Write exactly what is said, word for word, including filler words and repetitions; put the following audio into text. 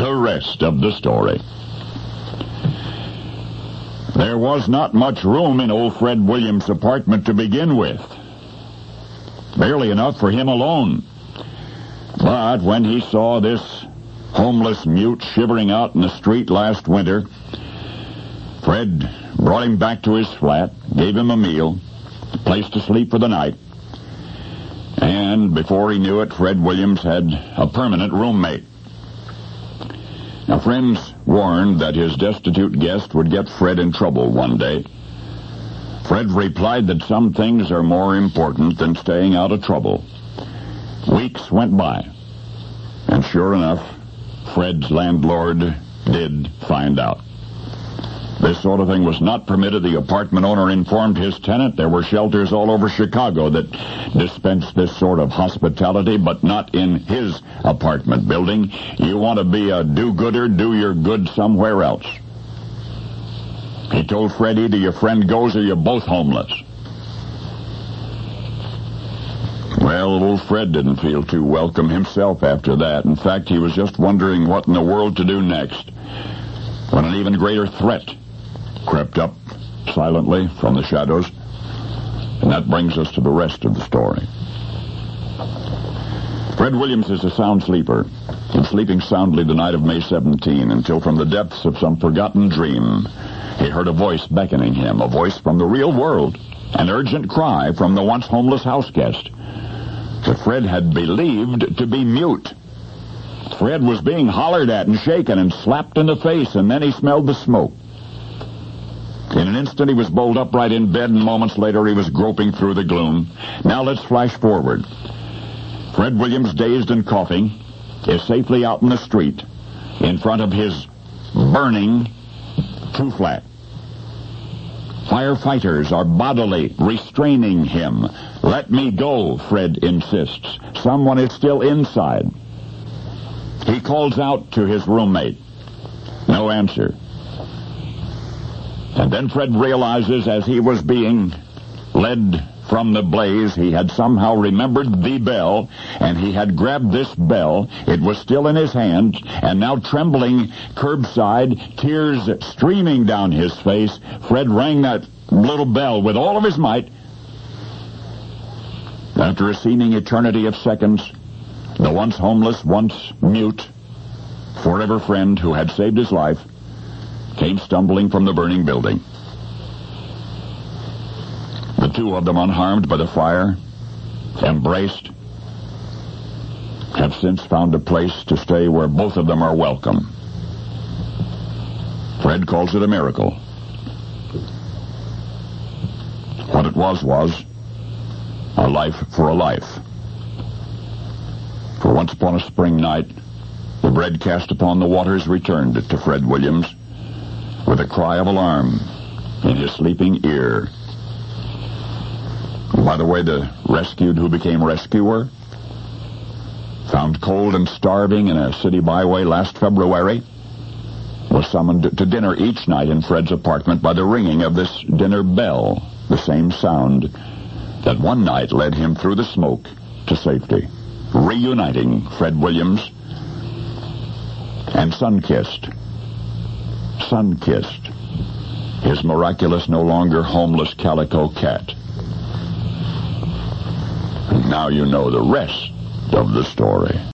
the rest of the story. There was not much room in old Fred Williams' apartment to begin with. Barely enough for him alone. But when he saw this homeless mute shivering out in the street last winter, Fred brought him back to his flat, gave him a meal, a place to sleep for the night, and before he knew it, Fred Williams had a permanent roommate. Now, friends warned that his destitute guest would get Fred in trouble one day. Fred replied that some things are more important than staying out of trouble. Weeks went by, and sure enough, Fred's landlord did find out. This sort of thing was not permitted. The apartment owner informed his tenant there were shelters all over Chicago that dispensed this sort of hospitality, but not in his apartment building. You want to be a do-gooder, do your good somewhere else. He told Fred, either your friend goes or you're both homeless. Well, old Fred didn't feel too welcome himself after that. In fact, he was just wondering what in the world to do next, when an even greater threat crept up silently from the shadows. And that brings us to the rest of the story. Fred Williams is a sound sleeper, and sleeping soundly the night of May seventeenth, until from the depths of some forgotten dream, he heard a voice beckoning him, a voice from the real world, an urgent cry from the once homeless house guest that Fred had believed to be mute. Fred was being hollered at and shaken and slapped in the face, and then he smelled the smoke. In an instant, he was bowled upright in bed, and moments later, he was groping through the gloom. Now let's flash forward. Fred Williams, dazed and coughing, is safely out in the street in front of his burning two-flat. Firefighters are bodily restraining him. Let me go, Fred insists. Someone is still inside. He calls out to his roommate. No answer. And then Fred realizes, as he was being led from the blaze, he had somehow remembered the bell, and he had grabbed this bell. It was still in his hand, and now trembling curbside, tears streaming down his face, Fred rang that little bell with all of his might. After a seeming eternity of seconds, the once homeless, once mute, forever friend who had saved his life came stumbling from the burning building. The two of them, unharmed by the fire, embraced, have since found a place to stay where both of them are welcome. Fred calls it a miracle. What it was was a life for a life. For once upon a spring night, the bread cast upon the waters returned to Fred Williams with a cry of alarm in his sleeping ear. By the way, the rescued who became rescuer, found cold and starving in a city byway last February, was summoned to dinner each night in Fred's apartment by the ringing of this dinner bell, the same sound that one night led him through the smoke to safety, reuniting Fred Williams and sun-kissed, sun-kissed, his miraculous, no longer homeless calico cat. And now you know the rest of the story.